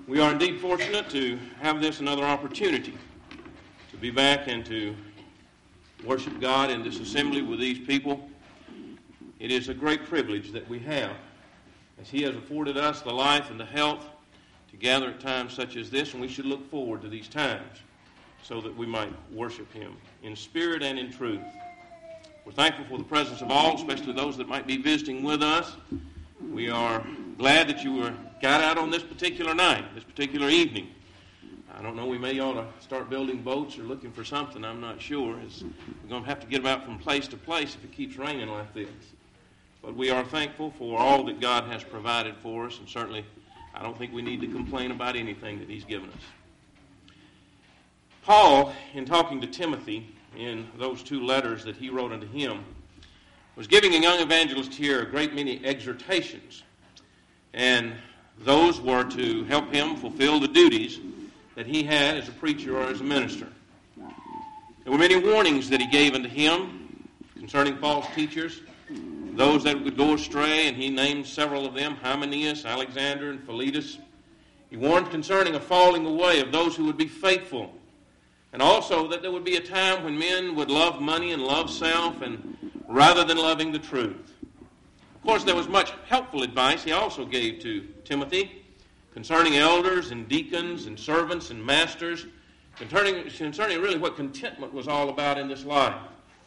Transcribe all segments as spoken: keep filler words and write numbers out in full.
We are indeed fortunate to have this another opportunity to be back and to worship God in this assembly with these people. It is a great privilege that we have, as He has afforded us the life and the health to gather at times such as this, and we should look forward to these times so that we might worship Him in spirit and in truth. We're thankful for the presence of all, especially those that might be visiting with us. We are glad that you were got out on this particular night, this particular evening. I don't know, we may ought to start building boats or looking for something, I'm not sure. It's, we're going to have to get about from place to place if it keeps raining like this. But we are thankful for all that God has provided for us, and certainly I don't think we need to complain about anything that He's given us. Paul, in talking to Timothy in those two letters that he wrote unto him, was giving a young evangelist here a great many exhortations. And those were to help him fulfill the duties that he had as a preacher or as a minister. There were many warnings that he gave unto him concerning false teachers, those that would go astray, and he named several of them, Hymenaeus, Alexander, and Philetus. He warned concerning a falling away of those who would be faithful, and also that there would be a time when men would love money and love self, and rather than loving the truth. Of course, there was much helpful advice he also gave to Timothy concerning elders and deacons and servants and masters, concerning, concerning really what contentment was all about in this life.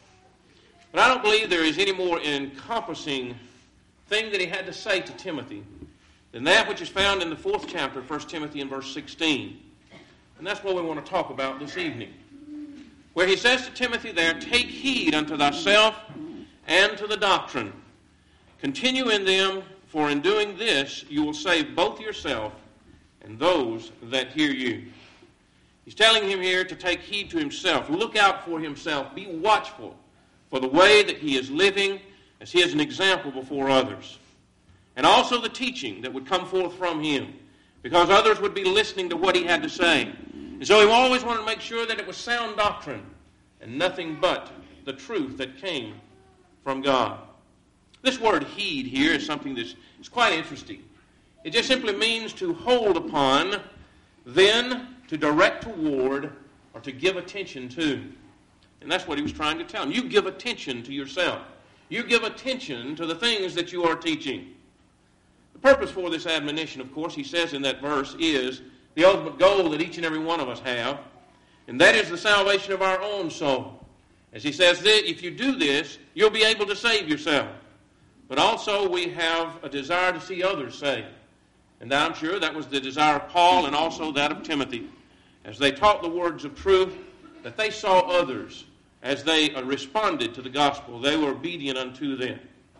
But I don't believe there is any more encompassing thing that he had to say to Timothy than that which is found in the fourth chapter of First Timothy in verse sixteen. And that's what we want to talk about this evening, where he says to Timothy there, "Take heed unto thyself and to the doctrine. Continue in them, for in doing this you will save both yourself and those that hear you." He's telling him here to take heed to himself. Look out for himself. Be watchful for the way that he is living, as he is an example before others. And also the teaching that would come forth from him, because others would be listening to what he had to say. And so he always wanted to make sure that it was sound doctrine and nothing but the truth that came from God. This word heed here is something that's is quite interesting. It just simply means to hold upon, then to direct toward, or to give attention to. And that's what he was trying to tell him. You give attention to yourself. You give attention to the things that you are teaching. The purpose for this admonition, of course, he says in that verse, is the ultimate goal that each and every one of us have, and that is the salvation of our own soul. As he says, if you do this, you'll be able to save yourself. But also we have a desire to see others saved. And I'm sure that was the desire of Paul and also that of Timothy. As they taught the words of truth, that they saw others as they responded to the gospel. They were obedient unto them.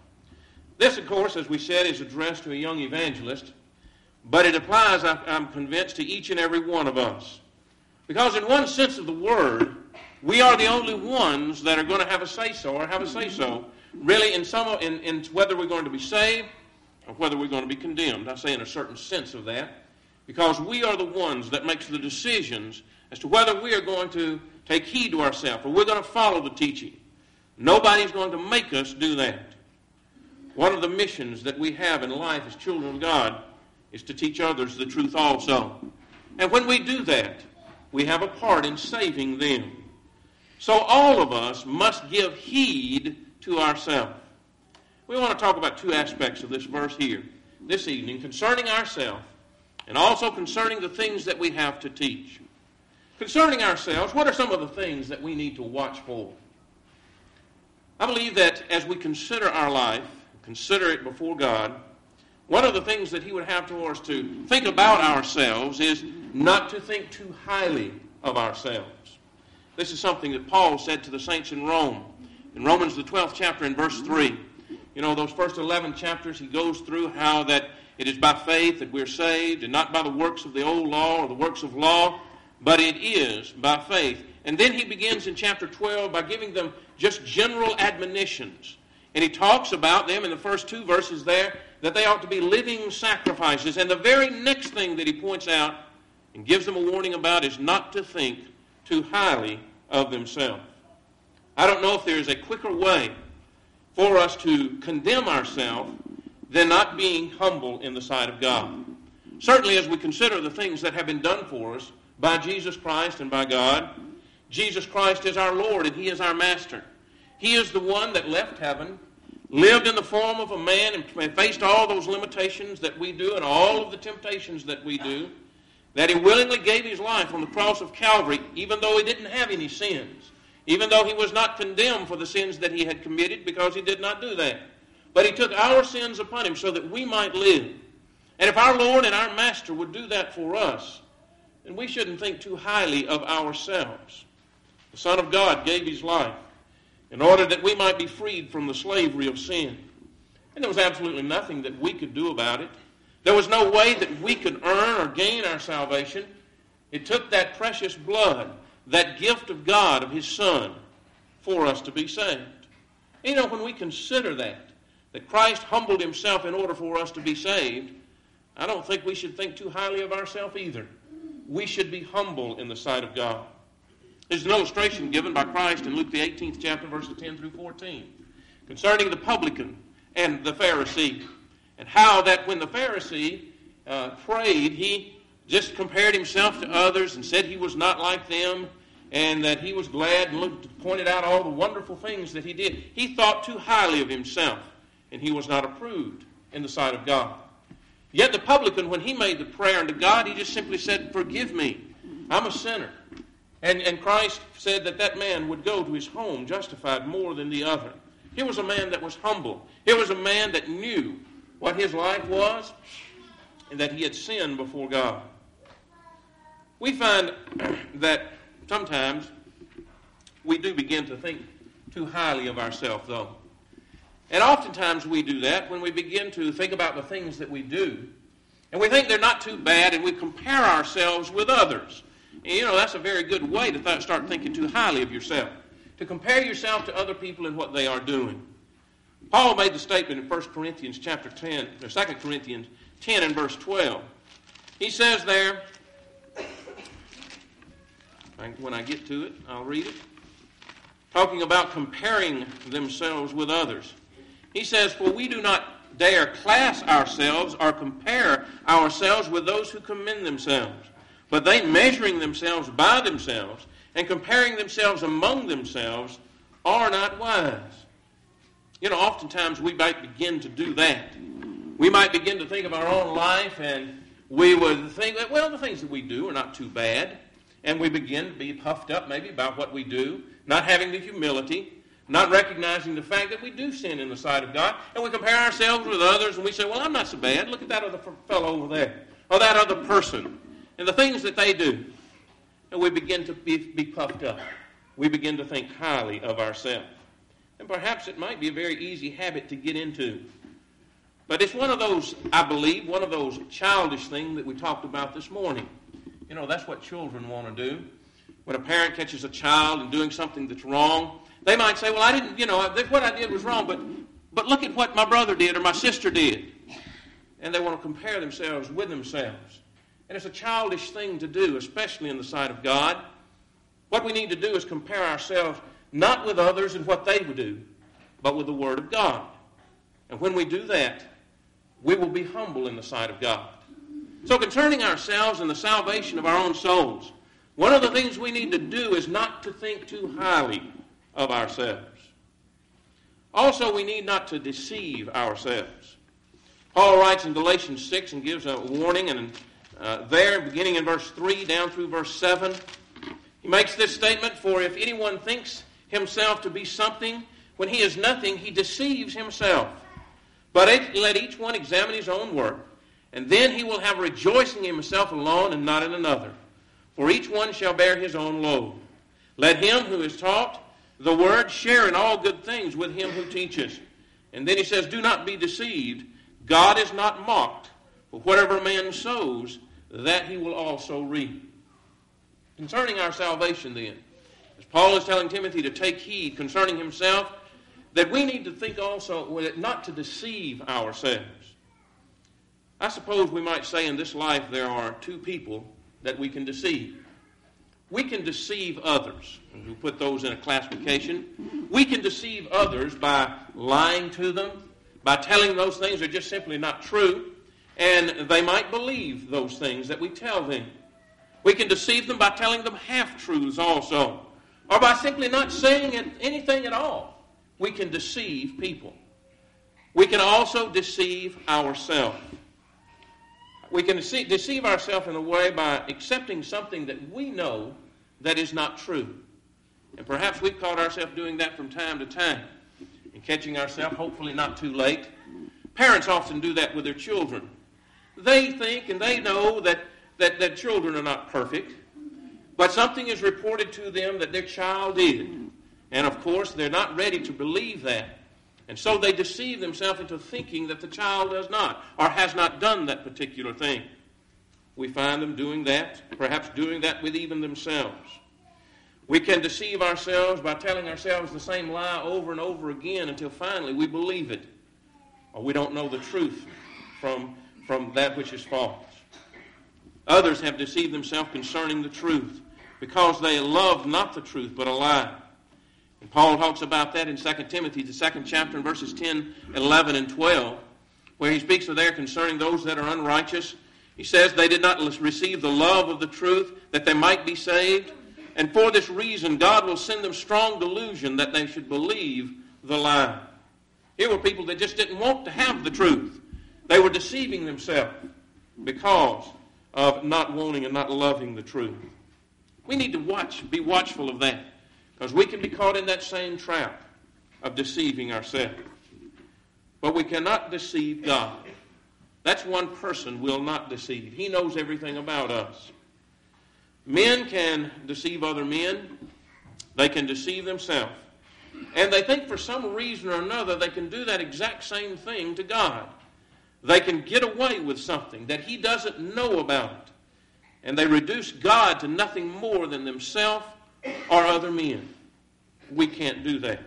This, of course, as we said, is addressed to a young evangelist, but it applies, I'm convinced, to each and every one of us. Because in one sense of the word, we are the only ones that are going to have a say-so or have a say-so, really, in some in, in whether we're going to be saved or whether we're going to be condemned. I say in a certain sense of that, because we are the ones that makes the decisions as to whether we are going to take heed to ourselves or we're going to follow the teaching. Nobody's going to make us do that. One of the missions that we have in life as children of God is to teach others the truth also. And when we do that, we have a part in saving them. So all of us must give heed to ourselves. We want to talk about two aspects of this verse here this evening, concerning ourselves and also concerning the things that we have to teach. Concerning ourselves, what are some of the things that we need to watch for? I believe that as we consider our life, consider it before God, one of the things that he would have for us to think about ourselves is not to think too highly of ourselves. This is something that Paul said to the saints in Rome. In Romans, the twelfth chapter, in verse three. You know, those first eleven chapters, he goes through how that it is by faith that we're saved, and not by the works of the old law or the works of law, but it is by faith. And then he begins in chapter twelve by giving them just general admonitions. And he talks about them in the first two verses there, that they ought to be living sacrifices. And the very next thing that he points out and gives them a warning about is not to think too highly of themselves. I don't know if there is a quicker way for us to condemn ourselves than not being humble in the sight of God. Certainly as we consider the things that have been done for us by Jesus Christ and by God, Jesus Christ is our Lord and he is our master. He is the one that left heaven, lived in the form of a man and faced all those limitations that we do and all of the temptations that we do, that he willingly gave his life on the cross of Calvary even though he didn't have any sins, even though he was not condemned for the sins that he had committed because he did not do that. But he took our sins upon him so that we might live. And if our Lord and our Master would do that for us, then we shouldn't think too highly of ourselves. The Son of God gave his life in order that we might be freed from the slavery of sin. And there was absolutely nothing that we could do about it. There was no way that we could earn or gain our salvation. It took that precious blood, that gift of God, of his Son, for us to be saved. You know, when we consider that, that Christ humbled himself in order for us to be saved, I don't think we should think too highly of ourselves either. We should be humble in the sight of God. There's an illustration given by Christ in Luke the eighteenth chapter, verses ten through fourteen, concerning the publican and the Pharisee, and how that when the Pharisee uh, prayed, he just compared himself to others and said he was not like them, and that he was glad and looked, pointed out all the wonderful things that he did. He thought too highly of himself, and he was not approved in the sight of God. Yet the publican, when he made the prayer unto God, he just simply said, "Forgive me, I'm a sinner." And, and Christ said that that man would go to his home justified more than the other. He was a man that was humble. He was a man that knew what his life was and that he had sinned before God. We find that sometimes we do begin to think too highly of ourselves, though. And oftentimes we do that when we begin to think about the things that we do, and we think they're not too bad, and we compare ourselves with others. And, you know, that's a very good way to th- start thinking too highly of yourself, to compare yourself to other people and what they are doing. Paul made the statement in First Corinthians chapter ten, or Second Corinthians ten and verse twelve. He says there, when I get to it, I'll read it, talking about comparing themselves with others. He says, "For we do not dare class ourselves or compare ourselves with those who commend themselves. But they, measuring themselves by themselves and comparing themselves among themselves, are not wise." You know, oftentimes we might begin to do that. We might begin to think of our own life, and we would think that, well, the things that we do are not too bad. And we begin to be puffed up maybe about what we do, not having the humility, not recognizing the fact that we do sin in the sight of God. And we compare ourselves with others, and we say, well, I'm not so bad. Look at that other fellow over there, or that other person, and the things that they do. And we begin to be, be puffed up. We begin to think highly of ourselves. And perhaps it might be a very easy habit to get into. But it's one of those, I believe, one of those childish things that we talked about this morning. You know, that's what children want to do. When a parent catches a child and doing something that's wrong, they might say, well, I didn't, you know, what I did was wrong, but, but look at what my brother did or my sister did. And they want to compare themselves with themselves. And it's a childish thing to do, especially in the sight of God. What we need to do is compare ourselves not with others and what they would do, but with the Word of God. And when we do that, we will be humble in the sight of God. So concerning ourselves and the salvation of our own souls, one of the things we need to do is not to think too highly of ourselves. Also, we need not to deceive ourselves. Paul writes in Galatians six and gives a warning, and uh, there, beginning in verse three down through verse seven, he makes this statement, "For if anyone thinks himself to be something, when he is nothing, he deceives himself. But it, let each one examine his own work, and then he will have rejoicing in himself alone and not in another. For each one shall bear his own load. Let him who is taught the word share in all good things with him who teaches." And then he says, "Do not be deceived. God is not mocked. For whatever a man sows, that he will also reap." Concerning our salvation then, as Paul is telling Timothy to take heed concerning himself, that we need to think also not to deceive ourselves. I suppose we might say in this life there are two people that we can deceive. We can deceive others. And we put those in a classification. We can deceive others by lying to them, by telling those things that are just simply not true. and they might believe those things that we tell them. We can deceive them by telling them half-truths also, or by simply not saying anything at all. We can deceive people. We can also deceive ourselves. We can deceive ourselves in a way by accepting something that we know that is not true. And perhaps we've caught ourselves doing that from time to time and catching ourselves, hopefully not too late. Parents often do that with their children. They think and they know that, that, that children are not perfect, but something is reported to them that their child is. And of course, they're not ready to believe that. And so they deceive themselves into thinking that the child does not or has not done that particular thing. We find them doing that, perhaps doing that with even themselves. We can deceive ourselves by telling ourselves the same lie over and over again until finally we believe it, or we don't know the truth from, from that which is false. Others have deceived themselves concerning the truth because they love not the truth but a lie. And Paul talks about that in Second Timothy, the second chapter, in verses ten, eleven, and twelve, where he speaks of there concerning those that are unrighteous. He says, they did not receive the love of the truth that they might be saved. And for this reason, God will send them strong delusion that they should believe the lie. Here were people that just didn't want to have the truth. They were deceiving themselves because of not wanting and not loving the truth. We need to watch, be watchful of that, because we can be caught in that same trap of deceiving ourselves. But we cannot deceive God. That's one person we'll not deceive. He knows everything about us. Men can deceive other men. They can deceive themselves. And they think for some reason or another they can do that exact same thing to God. They can get away with something that He doesn't know about. And they reduce God to nothing more than themselves or other men. We can't do that.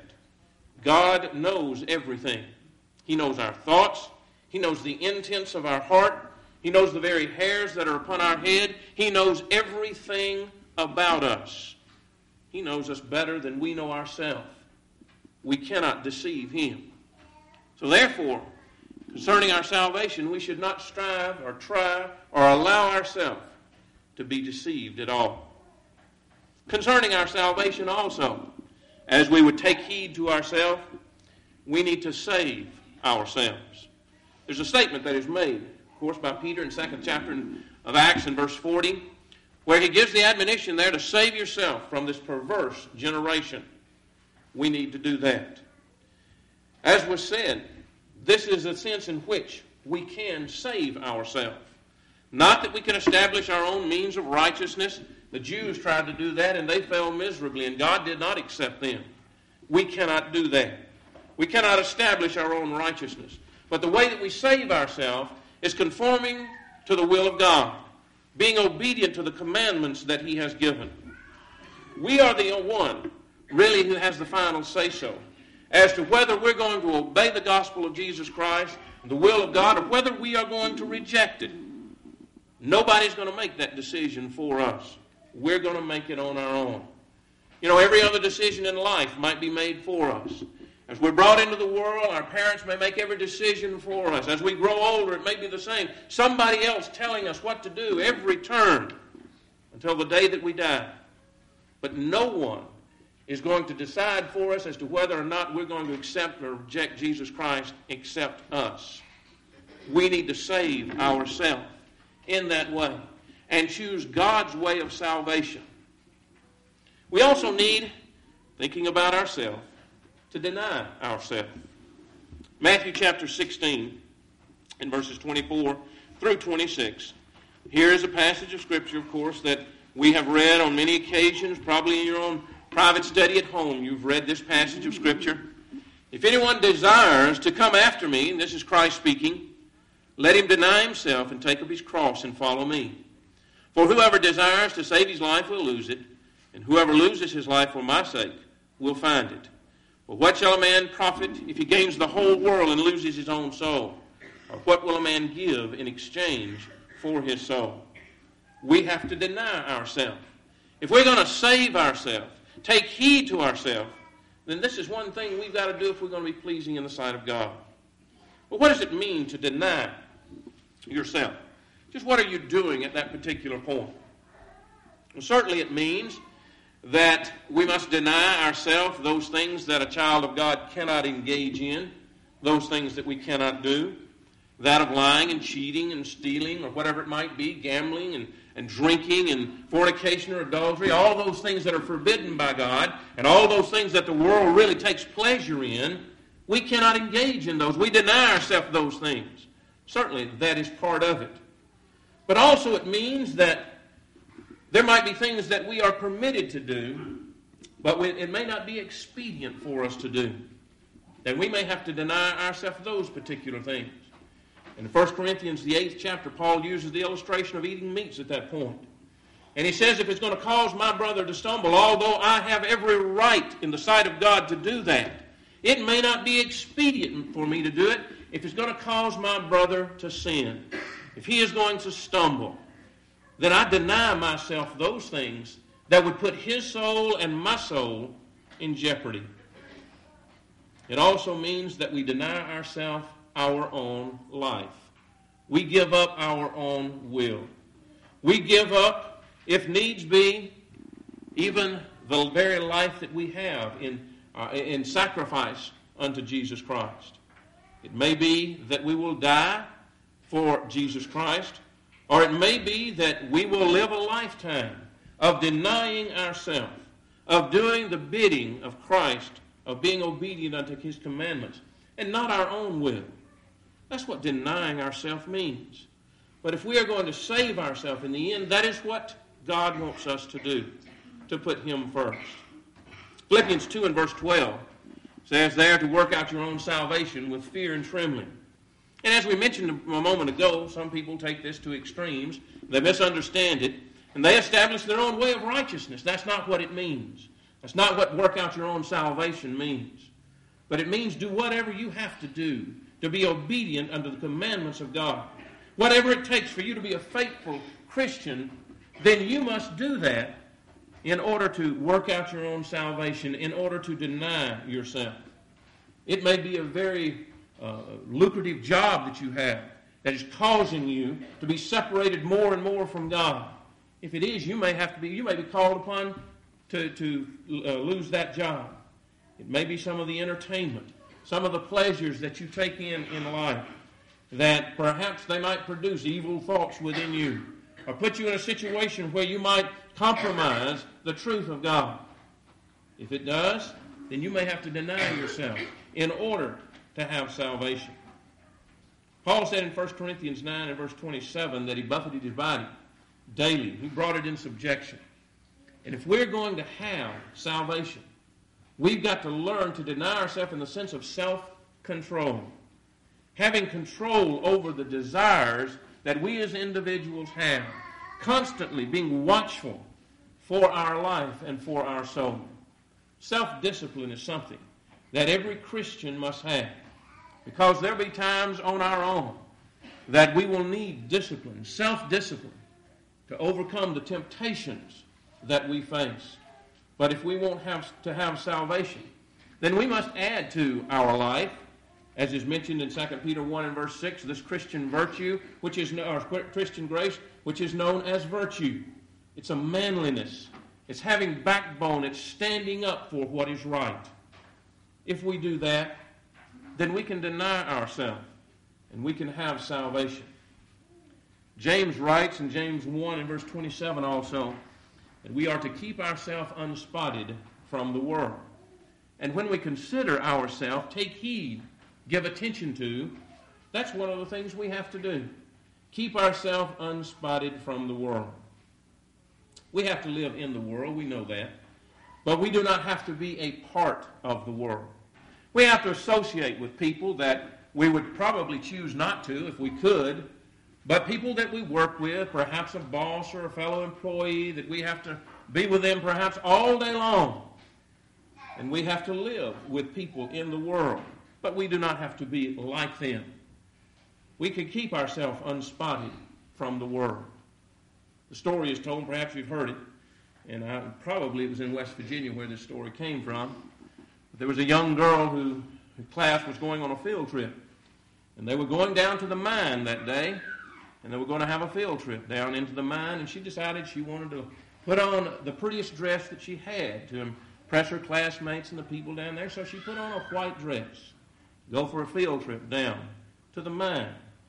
God knows everything. He knows our thoughts. He knows the intents of our heart. He knows the very hairs that are upon our head. He knows everything about us. He knows us better than we know ourselves. We cannot deceive Him. So therefore, concerning our salvation, we should not strive or try or allow ourselves to be deceived at all. Concerning our salvation also, as we would take heed to ourselves, we need to save ourselves. There's a statement that is made, of course, by Peter in the second chapter of Acts in verse forty, where he gives the admonition there to save yourself from this perverse generation. We need to do that. As was said, this is a sense in which we can save ourselves. Not that we can establish our own means of righteousness. The Jews tried to do that and they fell miserably, and God did not accept them. We cannot do that. We cannot establish our own righteousness. But the way that we save ourselves is conforming to the will of God, being obedient to the commandments that He has given. We are the one, really, who has the final say-so as to whether we're going to obey the gospel of Jesus Christ, the will of God, or whether we are going to reject it. Nobody's going to make that decision for us. We're going to make it on our own. You know, every other decision in life might be made for us. As we're brought into the world, our parents may make every decision for us. As we grow older, it may be the same. Somebody else telling us what to do every turn until the day that we die. But no one is going to decide for us as to whether or not we're going to accept or reject Jesus Christ except us. We need to save ourselves in that way and choose God's way of salvation. We also need, thinking about ourselves, to deny ourselves. Matthew chapter sixteen, in verses twenty-four through twenty-six. Here is a passage of Scripture, of course, that we have read on many occasions, probably in your own private study at home. You've read this passage of Scripture. If anyone desires to come after me, and this is Christ speaking, let him deny himself and take up his cross and follow me. For whoever desires to save his life will lose it, and whoever loses his life for my sake will find it. But what shall a man profit if he gains the whole world and loses his own soul? Or what will a man give in exchange for his soul? We have to deny ourselves. If we're going to save ourselves, take heed to ourselves, then this is one thing we've got to do if we're going to be pleasing in the sight of God. But what does it mean to deny? yourself. Just what are you doing at that particular point? Well, certainly it means that we must deny ourselves those things that a child of God cannot engage in, those things that we cannot do, that of lying and cheating and stealing or whatever it might be, gambling and, and drinking and fornication or adultery, all those things that are forbidden by God and all those things that the world really takes pleasure in, we cannot engage in those. We deny ourselves those things. Certainly that is part of it. But also it means that there might be things that we are permitted to do, but it may not be expedient for us to do. And we may have to deny ourselves those particular things. In First Corinthians, the eighth chapter, Paul uses the illustration of eating meats at that point. And he says, if it's going to cause my brother to stumble, although I have every right in the sight of God to do that, it may not be expedient for me to do it if it's going to cause my brother to sin. If he is going to stumble, then I deny myself those things that would put his soul and my soul in jeopardy. It also means that we deny ourselves our own life. We give up our own will. We give up, if needs be, even the very life that we have in, uh, in sacrifice unto Jesus Christ. It may be that we will die for Jesus Christ, or it may be that we will live a lifetime of denying ourselves, of doing the bidding of Christ, of being obedient unto his commandments, and not our own will. That's what denying ourselves means. But if we are going to save ourselves in the end, that is what God wants us to do, to put him first. Philippians two and verse twelve says there to work out your own salvation with fear and trembling. And as we mentioned a moment ago, some people take this to extremes. They misunderstand it, and they establish their own way of righteousness. That's not what it means. That's not what work out your own salvation means. But it means do whatever you have to do to be obedient unto the commandments of God. Whatever it takes for you to be a faithful Christian, then you must do that in order to work out your own salvation, in order to deny yourself. It may be a very uh, lucrative job that you have that is causing you to be separated more and more from God. If it is, you may have to be, you may be called upon to, to uh, lose that job. It may be some of the entertainment, some of the pleasures that you take in in life, that perhaps they might produce evil thoughts within you, or put you in a situation where you might compromise the truth of God. If it does, then you may have to deny yourself in order to have salvation. Paul said in First Corinthians nine and verse twenty-seven that he buffeted his body daily. He brought it in subjection. And if we're going to have salvation, we've got to learn to deny ourselves in the sense of self-control. Having control over the desires that we as individuals have. Constantly being watchful for our life and for our soul. Self-discipline is something that every Christian must have. Because there'll be times on our own that we will need discipline, self-discipline, to overcome the temptations that we face. But if we want have to have salvation, then we must add to our life, as is mentioned in Second Peter one and verse six, this Christian virtue, which is or Christian grace, which is known as virtue. It's a manliness. It's having backbone. It's standing up for what is right. If we do that, then we can deny ourselves and we can have salvation. James writes in James one and verse twenty-seven also, that we are to keep ourselves unspotted from the world. And when we consider ourselves, take heed, give attention to, that's one of the things we have to do. Keep ourselves unspotted from the world. We have to live in the world, we know that. But we do not have to be a part of the world. We have to associate with people that we would probably choose not to if we could, but people that we work with, perhaps a boss or a fellow employee, that we have to be with them perhaps all day long. And we have to live with people in the world. But we do not have to be like them. We can keep ourselves unspotted from the world. The story is told, perhaps you've heard it, and I, probably it was in West Virginia where this story came from. But there was a young girl who, whose class was going on a field trip. And they were going down to the mine that day. and they were going to have a field trip down into the mine, and she decided she wanted to put on the prettiest dress that she had to impress her classmates and the people down there. So she put on a white dress, go for a field trip down to the mine.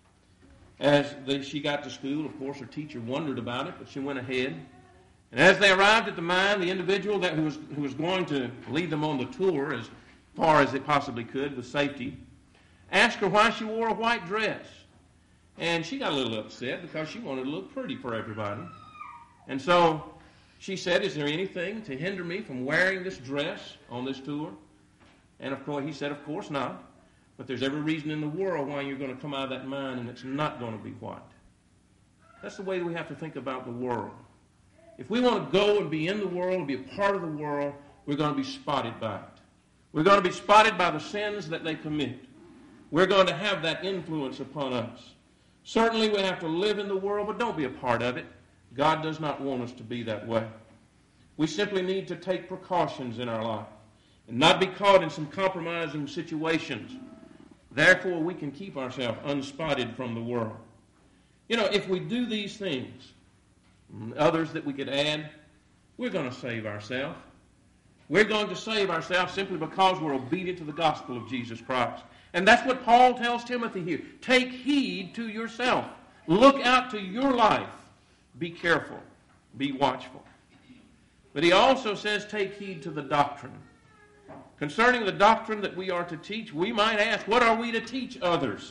As they, she got to school, of course, her teacher wondered about it, but she went ahead. And as they arrived at the mine, the individual that who was, who was going to lead them on the tour as far as it possibly could with safety asked her why she wore a white dress. And she got a little upset because she wanted to look pretty for everybody. And so she said, "Is there anything to hinder me from wearing this dress on this tour?" And of course, he said, "Of course not. But there's every reason in the world why you're going to come out of that mine and it's not going to be white." That's the way we have to think about the world. If we want to go and be in the world, and be a part of the world, we're going to be spotted by it. We're going to be spotted by the sins that they commit. We're going to have that influence upon us. Certainly we have to live in the world, but don't be a part of it. God does not want us to be that way. We simply need to take precautions in our life and not be caught in some compromising situations. Therefore, we can keep ourselves unspotted from the world. You know, if we do these things, others that we could add, we're going to save ourselves. We're going to save ourselves simply because we're obedient to the gospel of Jesus Christ. And that's what Paul tells Timothy here. Take heed to yourself. Look out to your life. Be careful. Be watchful. But he also says take heed to the doctrine. Concerning the doctrine that we are to teach, we might ask, what are we to teach others?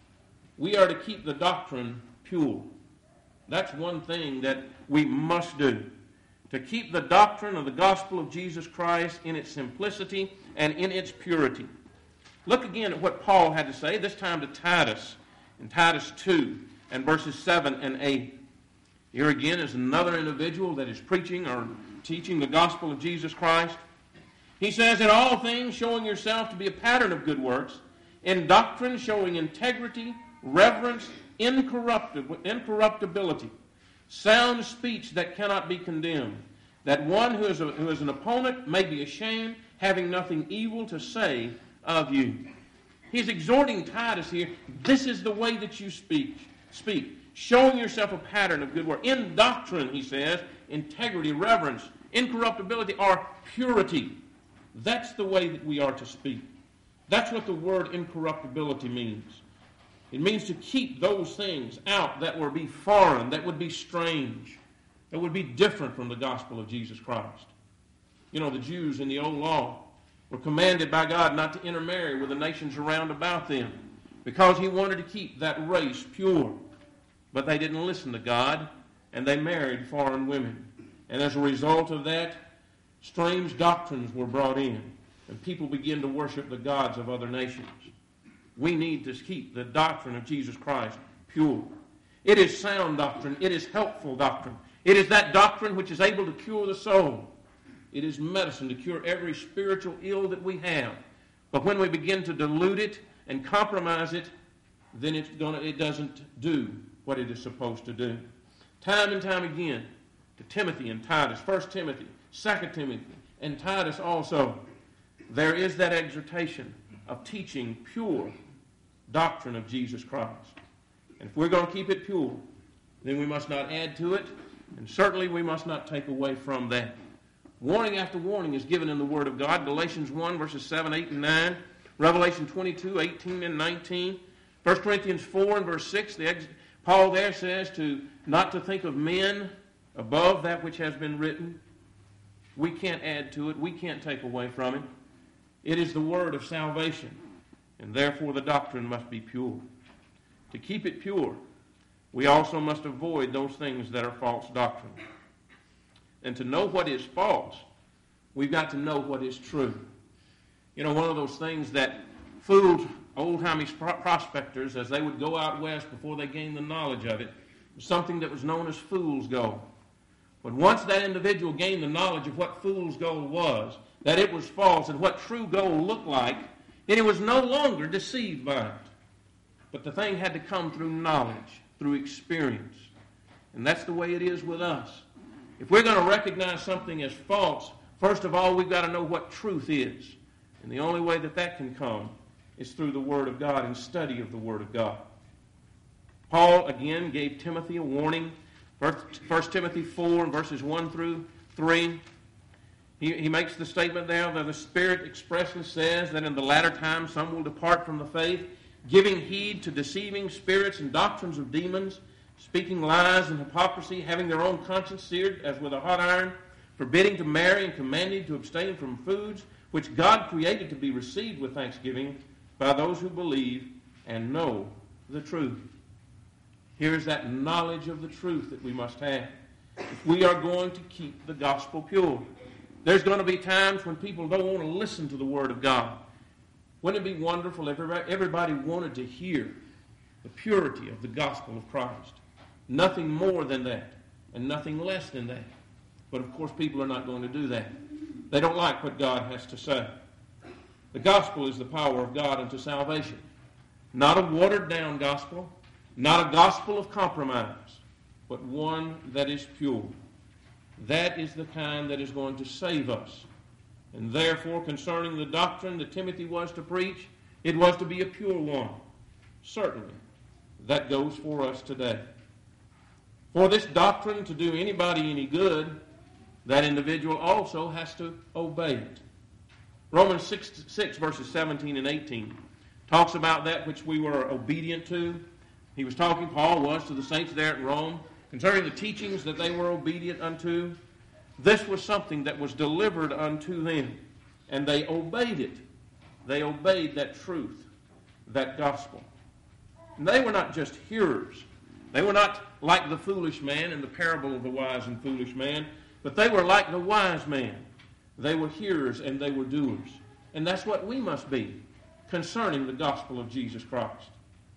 We are to keep the doctrine pure. That's one thing that we must do. To keep the doctrine of the gospel of Jesus Christ in its simplicity and in its purity. Look again at what Paul had to say, this time to Titus, in Titus two, and verses seven and eight. Here again is another individual that is preaching or teaching the gospel of Jesus Christ. He says, "In all things showing yourself to be a pattern of good works, in doctrine showing integrity, reverence, incorruptible, incorruptibility, sound speech that cannot be condemned, that one who is, a, who is an opponent may be ashamed, having nothing evil to say of you." He's exhorting Titus here, this is the way that you speak. Speak. Showing yourself a pattern of good work. In doctrine, he says, integrity, reverence, incorruptibility, or purity. That's the way that we are to speak. That's what the word incorruptibility means. It means to keep those things out that would be foreign, that would be strange, that would be different from the gospel of Jesus Christ. You know, the Jews in the old law were commanded by God not to intermarry with the nations around about them because he wanted to keep that race pure. But they didn't listen to God, and they married foreign women. And as a result of that, strange doctrines were brought in, and people began to worship the gods of other nations. We need to keep the doctrine of Jesus Christ pure. It is sound doctrine. It is helpful doctrine. It is that doctrine which is able to cure the soul. It is medicine to cure every spiritual ill that we have. But when we begin to dilute it and compromise it, then it's gonna, it doesn't do what it is supposed to do. Time and time again, to Timothy and Titus, First Timothy, Second Timothy, and Titus also, there is that exhortation of teaching pure doctrine of Jesus Christ. And if we're going to keep it pure, then we must not add to it, and certainly we must not take away from that. Warning after warning is given in the Word of God. Galatians one, verses seven, eight, and nine. Revelation twenty-two, eighteen, and nineteen. First Corinthians four, and verse six, the ex- Paul there says to not to think of men above that which has been written. We can't add to it. We can't take away from it. It is the word of salvation, and therefore the doctrine must be pure. To keep it pure, we also must avoid those things that are false doctrine. And to know what is false, we've got to know what is true. You know, one of those things that fooled old-timey prospectors as they would go out west before they gained the knowledge of it was something that was known as fool's gold. But once that individual gained the knowledge of what fool's gold was, that it was false, and what true gold looked like, then he was no longer deceived by it. But the thing had to come through knowledge, through experience. And that's the way it is with us. If we're going to recognize something as false, first of all, we've got to know what truth is. And the only way that that can come is through the Word of God and study of the Word of God. Paul again gave Timothy a warning. First Timothy four and verses one through three. He, he makes the statement there that the Spirit expressly says that in the latter time some will depart from the faith, giving heed to deceiving spirits and doctrines of demons, speaking lies and hypocrisy, having their own conscience seared as with a hot iron, forbidding to marry and commanding to abstain from foods which God created to be received with thanksgiving by those who believe and know the truth. Here's that knowledge of the truth that we must have if we are going to keep the gospel pure. There's going to be times when people don't want to listen to the Word of God. Wouldn't it be wonderful if everybody wanted to hear the purity of the gospel of Christ? Nothing more than that, and nothing less than that. But of course, people are not going to do that. They don't like what God has to say. The gospel is the power of God unto salvation. Not a watered-down gospel, not a gospel of compromise, but one that is pure. That is the kind that is going to save us. And therefore, concerning the doctrine that Timothy was to preach, it was to be a pure one. Certainly, that goes for us today. For this doctrine to do anybody any good, that individual also has to obey it. Romans six, six verses seventeen and eighteen talks about that which we were obedient to. He was talking, Paul was, to the saints there at Rome, concerning the teachings that they were obedient unto. This was something that was delivered unto them, and they obeyed it. They obeyed that truth, that gospel. And they were not just hearers. They were not like the foolish man in the parable of the wise and foolish man, but they were like the wise man. They were hearers and they were doers. And that's what we must be concerning the gospel of Jesus Christ.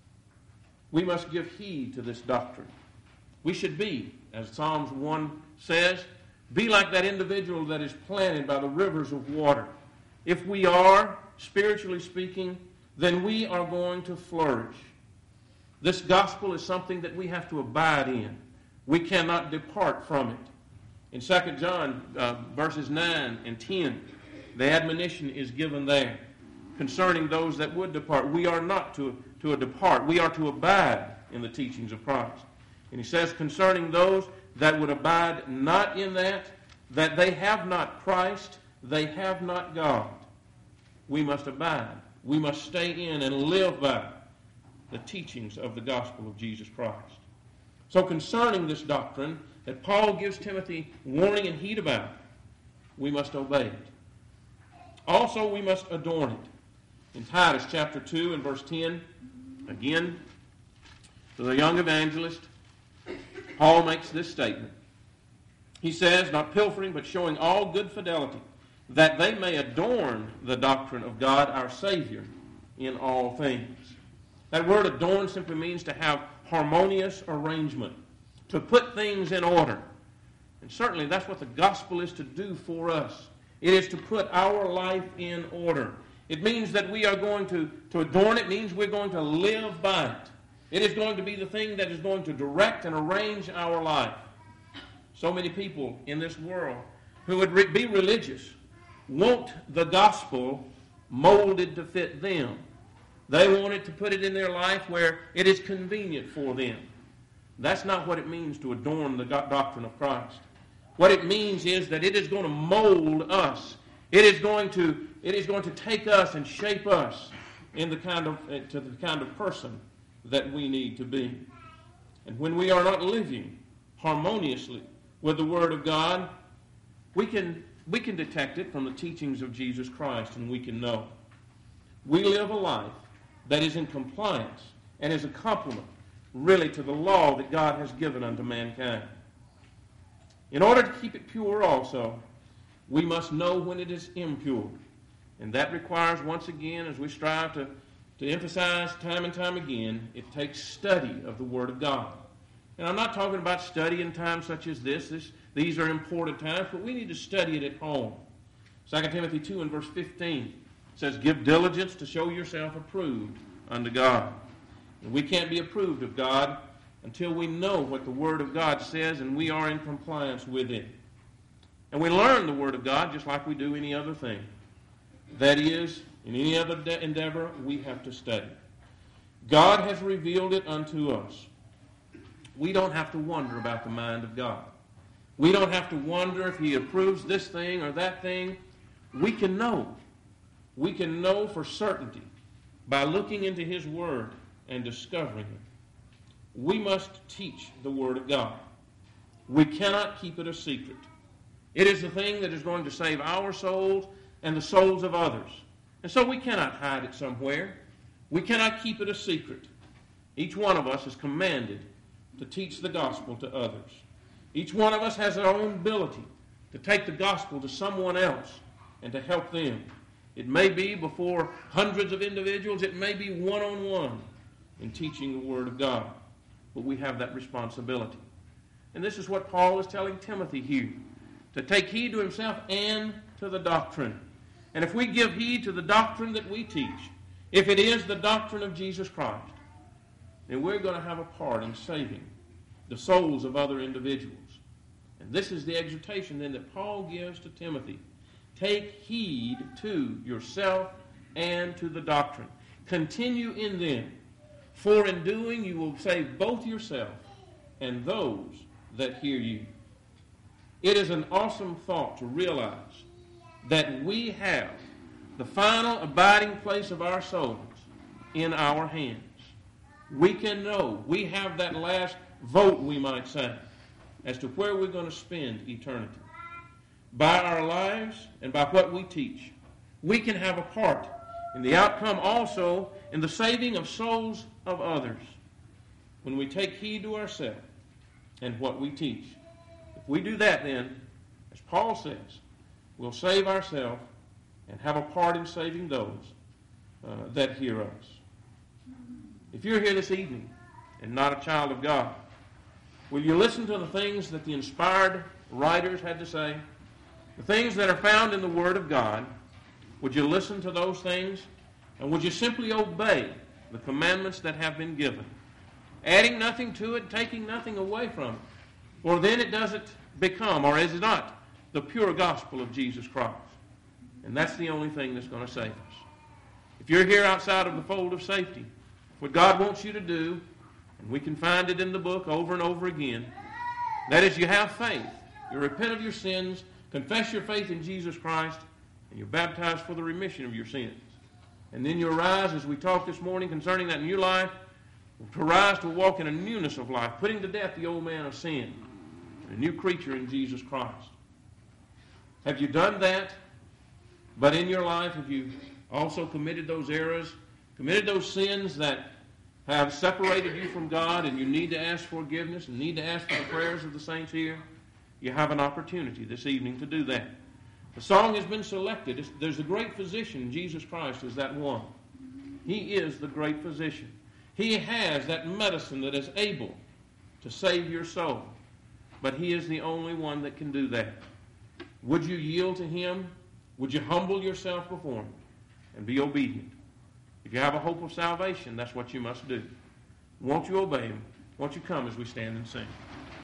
We must give heed to this doctrine. We should be, as Psalms one says, be like that individual that is planted by the rivers of water. If we are, spiritually speaking, then we are going to flourish. This gospel is something that we have to abide in. We cannot depart from it. In Second John uh, verses nine and ten, the admonition is given there concerning those that would depart. We are not to, to depart. We are to abide in the teachings of Christ. And he says concerning those that would abide not in that, that they have not Christ, they have not God. We must abide. We must stay in and live by the teachings of the gospel of Jesus Christ. So concerning this doctrine that Paul gives Timothy warning and heed about, we must obey it. Also, we must adorn it. In Titus chapter two and verse ten, again, to the young evangelist, Paul makes this statement. He says, not pilfering, but showing all good fidelity, that they may adorn the doctrine of God our Savior in all things. That word adorn simply means to have harmonious arrangement, to put things in order. And certainly that's what the gospel is to do for us. It is to put our life in order. It means that we are going to, to adorn it, means we're going to live by it. It is going to be the thing that is going to direct and arrange our life. So many people in this world who would re- be religious want the gospel molded to fit them. They want it to put it in their life where it is convenient for them. That's not what it means to adorn the doctrine of Christ. What it means is that it is going to mold us. It is going to, it is going to take us and shape us in the kind of, to the kind of person that we need to be. And when we are not living harmoniously with the Word of God, we can, we can detect it from the teachings of Jesus Christ, and we can know. We live a life that is in compliance and is a complement, really, to the law that God has given unto mankind. In order to keep it pure also, we must know when it is impure. And that requires, once again, as we strive to, to emphasize time and time again, it takes study of the Word of God. And I'm not talking about study in times such as this. this these are important times, but we need to study it at home. Second Timothy two and verse fifteen says, give diligence to show yourself approved unto God. And we can't be approved of God until we know what the Word of God says and we are in compliance with it. And we learn the Word of God just like we do any other thing. That is, in any other de- endeavor, we have to study. God has revealed it unto us. we don't have to wonder about the mind of God. We don't have to wonder if he approves this thing or that thing. We can know. We can know for certainty by looking into his word and discovering it. We must teach the word of God. We cannot keep it a secret. It is the thing that is going to save our souls and the souls of others. And so we cannot hide it somewhere. We cannot keep it a secret. Each one of us is commanded to teach the gospel to others. Each one of us has our own ability to take the gospel to someone else and to help them. It may be before hundreds of individuals. It may be one-on-one in teaching the word of God. But we have that responsibility. And this is what Paul is telling Timothy here, to take heed to himself and to the doctrine. And if we give heed to the doctrine that we teach, if it is the doctrine of Jesus Christ, then we're going to have a part in saving the souls of other individuals. And this is the exhortation then that Paul gives to Timothy. Take heed to yourself and to the doctrine. Continue in them, for in doing you will save both yourself and those that hear you. It is an awesome thought to realize that we have the final abiding place of our souls in our hands. We can know, we have that last vote, we might say, as to where we're going to spend eternity. By our lives and by what we teach, we can have a part in the outcome also in the saving of souls of others when we take heed to ourselves and what we teach. If we do that, then, as Paul says, we'll save ourselves and have a part in saving those uh, that hear us. If you're here this evening and not a child of God, will you listen to the things that the inspired writers had to say? The things that are found in the Word of God. Would you listen to those things? And would you simply obey the commandments that have been given? Adding nothing to it, taking nothing away from it. For then it doesn't become, or is it not, the pure gospel of Jesus Christ. And that's the only thing that's going to save us. If you're here outside of the fold of safety, what God wants you to do, and we can find it in the book over and over again, that is, you have faith. You repent of your sins, confess your faith in Jesus Christ, and you're baptized for the remission of your sins. And then you arise, as we talked this morning concerning that new life, to rise to walk in a newness of life, putting to death the old man of sin, and a new creature in Jesus Christ. Have you done that? But in your life, have you also committed those errors, committed those sins that have separated you from God, and you need to ask forgiveness and need to ask for the prayers of the saints here? You have an opportunity this evening to do that. The song has been selected. It's, there's a great physician. Jesus Christ is that one. He is the great physician. He has that medicine that is able to save your soul. But he is the only one that can do that. Would you yield to him? Would you humble yourself before him and be obedient? If you have a hope of salvation, that's what you must do. Won't you obey him? Won't you come as we stand and sing?